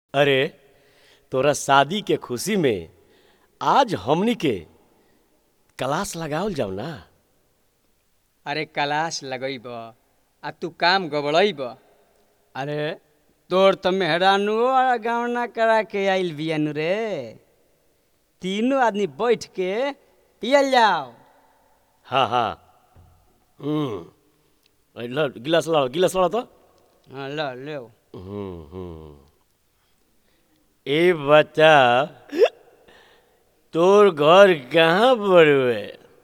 अरे तोरा शादी के खुशी में आज हमनी के क्लास लगावल जाओ ना। अरे कलाश लगैब आ तू काम गबड़ैब। अरे तोर तो मेहरानुओ गौना करा के आइल बियानु रे। तीनों आदमी बैठ के पियल जाओ। हाँ हाँ। गिलास लाओ तो। हाँ ले। ए बता तोर घर कहाँ पर है?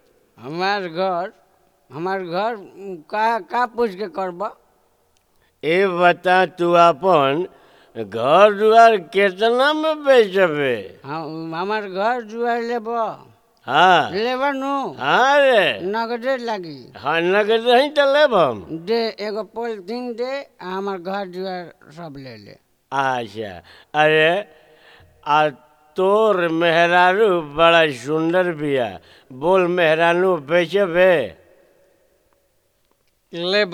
हमार घर का पूछ के करब। ए बता तू अपन घर दुआर केतना में बेचबे? हमार घर जुआ लेब। हाँ लेब नु। हाँ रे। नगदे लगी। हाँ नगद नहीं तो लेब हम। दे एगो पॉलिथीन दे आ हमार घर जुआ सब ले ले। अच्छा अरे आ तोर मेहरारू बड़ा सुंदर बिया, बोल मेहरानू बेचबे? लेब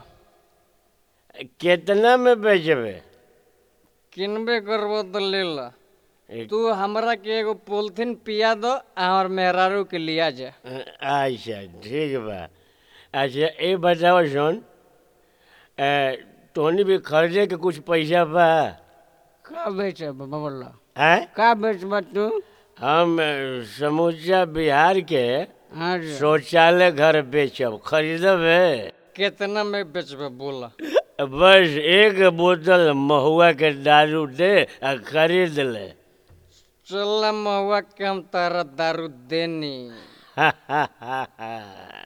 केतना में बेचबे? किनबे करबो तो ले ला। तू हमरा के एगो पॉलिथीन पिया दो और मेहरारू के लिया जा। अच्छा ठीक बा। अच्छा ये बताओ सुन, तोहनी भी खर्चे के कुछ पैसा बा? का बेचब बोला? हैं? का बेचब तू? हम समूचा बिहार के शौचालय घर बेचब, खरीदबे? कितना में बेचब बोला? बस एक बोतल महुआ के दारू दे आ खरीद ले। चल महुआ के हम तारा दारू देनी।